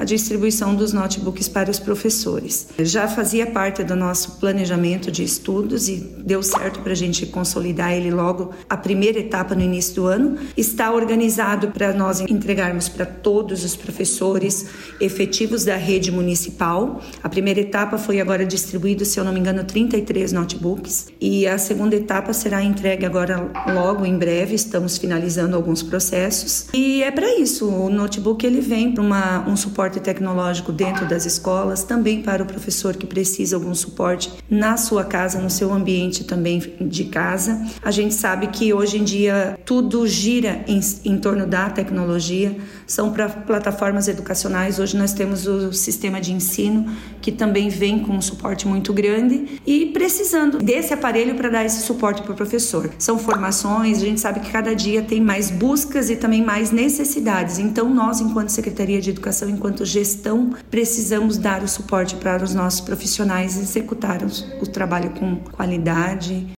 a distribuição dos notebooks para os professores. Já fazia parte do nosso planejamento de estudos e deu certo para a gente consolidar ele logo a primeira etapa no início do ano. Está organizado para nós entregarmos para todos os professores efetivos da rede municipal. A primeira etapa foi agora distribuído, se eu não me engano, 33 notebooks e a segunda etapa será entregue agora logo em breve. Estamos finalizando alguns processos e é para isso. O notebook ele vem para um suporte tecnológico dentro das escolas, também para o professor que precisa algum suporte na sua casa, no seu ambiente também de casa. A gente sabe que hoje em dia tudo gira em torno da tecnologia, são para plataformas educacionais. Hoje nós temos o sistema de ensino que também vem com um suporte muito grande e precisando desse aparelho para dar esse suporte para o professor. São formações, a gente sabe que cada dia tem mais buscas e também mais necessidades. Então nós, enquanto Secretaria de Educação, enquanto gestão, precisamos dar o suporte para os nossos profissionais executar o trabalho com qualidade.